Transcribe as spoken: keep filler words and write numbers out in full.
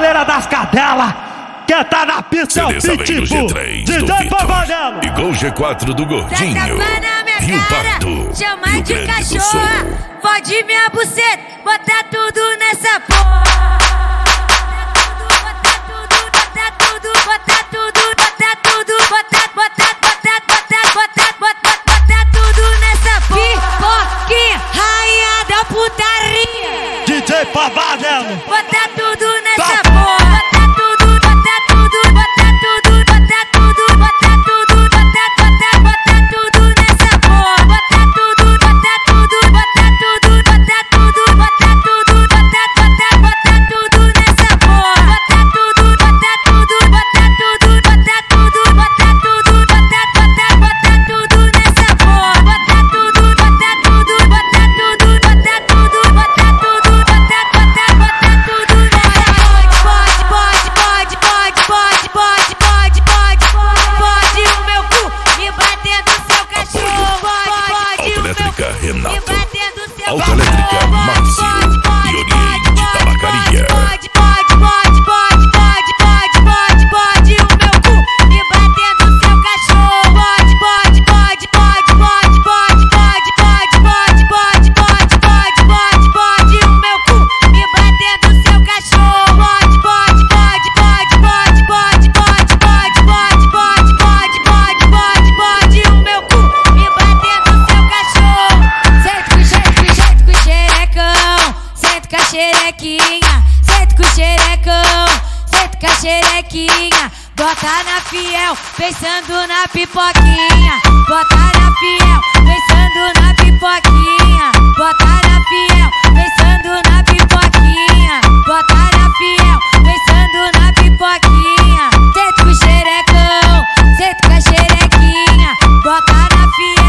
galera das cadelas, quem tá na pista é o Pitbull, D J Pavanello. Igual o G quatro do Gordinho, Rio Pardo, chama Rio de Grande do Sul. cachorra, fode minha buceta, bota tudo nessa porra. Bota tudo, bota tudo, bota tudo, bota tudo, bota, bota, bota, bota, bota, bota, bota tudo nessa porra. Pipoquinha, rainha da putaria, D J Pavanello. bota tudo nessa porra. Bota tudo, bota tudo, bota tudo, bota tudo, bota tudo, bota, bota, bota tudo nessa porra. Bota tudo, bota tudo, bota tudo, bota tudo, bota tudo, bota, bota, bota tudo nessa porra. Bota tudo, bota tudo, bota tudo, bota tudo, bota tudo, bota, bota, bota tudo nessa porra. Bota tudo, bota tudo, bota tudo, bota tudo, bota tudo, bota, bota, bota tudo nessa porra. Pode, pode, pode, pode, pode, pode, pode, pode, pode o meu cu e bater no seu cachorro. Pode, pode o meu Autoelétrica cu e Renato, bater no seu Autoelétrica cachorro. Márcio e Oriente Tabacaria. Pode, pode, pode, pode, pode, pode, pode, pode o meu cu e bater no seu cachorro. Pode, pode, pode, pode, pode, pode, pode, pode, pode, pode, pode, pode, pode, pode o meu cu e bater no seu cachorro. Pode, pode, pode, pode, pode, pode, pode, pode, pode, pode, pode, pode, pode, pode o meu cu e bater no seu cachorro. Senta com jeito, jeito com xerecão, senta com a xerequinha, senta com o xerecão, senta com a xerequinha, bota na fiel, pensando na pipoquinha, bota na fiel, pensando na pipoquinha, bota na fiel, pensando na pipoquinha, bota na fiel, pensando na pipoquinha, senta com o xerecão, senta com a xerequinha, bota na fiel.